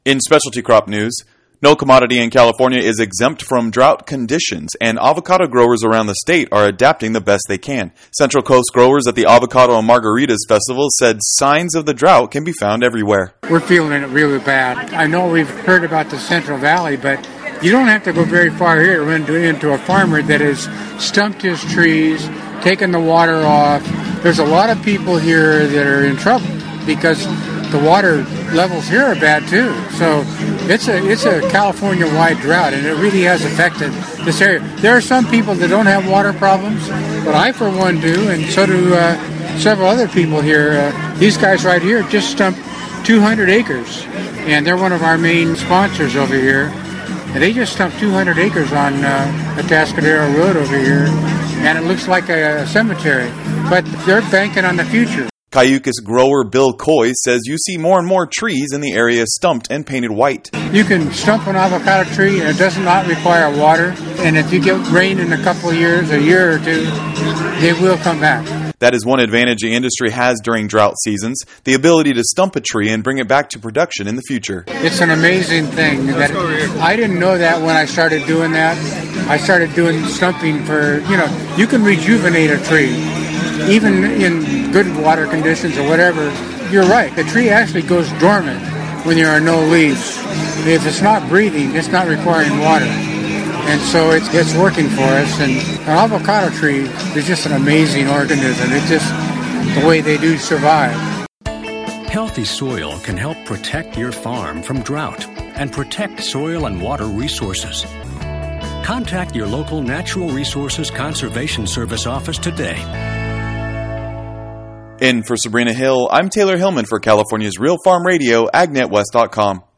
In specialty crop news, no commodity in California is exempt from drought conditions, and avocado growers around the state are adapting the best they can. Central Coast growers at the Avocado and Margaritas Festival said signs of the drought can be found everywhere. We're feeling it really bad. I know we've heard about the Central Valley, but you don't have to go very far here to run into a farmer that has stumped his trees, taken the water off. There's a lot of people here that are in trouble because the water levels here are bad too. So it's a California-wide drought, and it really has affected this area. There are some people that don't have water problems, but I, for one, do, and so do several other people here. These guys right here just stumped 200 acres, and they're one of our main sponsors over here. And they just stumped 200 acres on Atascadero Road over here, and it looks like a cemetery. But they're banking on the future. Cayucas grower Bill Coy says you see more and more trees in the area stumped and painted white. You can stump an avocado tree and it does not require water. And if you get rain in a couple of years, a year or two, they will come back. That is one advantage the industry has during drought seasons, the ability to stump a tree and bring it back to production in the future. It's an amazing thing. That I didn't know that when I started doing that. I started doing stumping for, you can rejuvenate a tree. Even in good water conditions or whatever, you're right. The tree actually goes dormant when there are no leaves. If it's not breathing, it's not requiring water. And so it's working for us. And an avocado tree is just an amazing organism. It's just the way they do survive. Healthy soil can help protect your farm from drought and protect soil and water resources. Contact your local Natural Resources Conservation Service office today. In for Sabrina Hill, I'm Taylor Hillman for California's Real Farm Radio, AgNetWest.com.